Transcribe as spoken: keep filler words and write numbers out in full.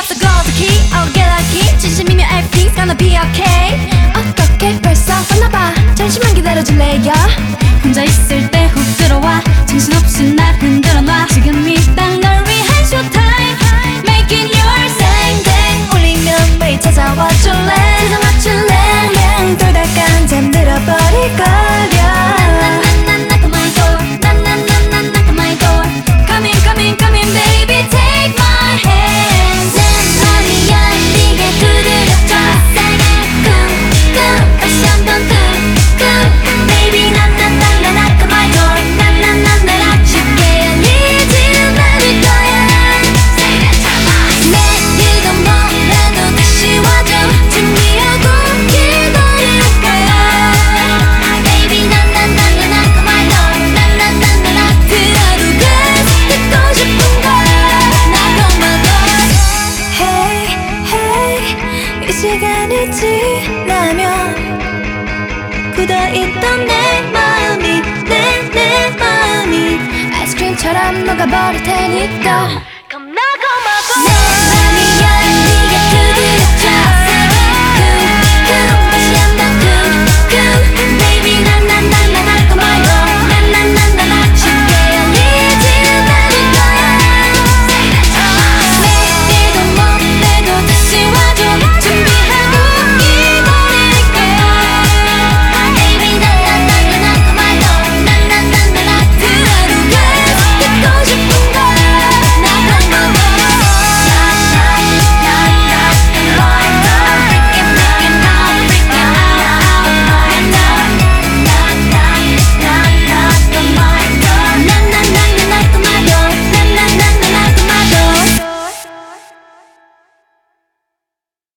앞서 call the key, I'll get lucky. 진심이면 everything's gonna be okay. 어떻게 벌써 왔나봐. 잠시만 기다려줄래요? 혼자 있을 때 훅 들어와 정신없이 날 흔들어놔. 지금이 딱 널 위한 showtime. Making your 땡땡 울리면 매일 찾아와 줄래? 세상 맞출래? 맹 돌다간 잠들어버릴 거려. 시간이 지나면 굳어있던 내 마음이 내 내 마음이 아이스크림처럼 녹아버릴 테니까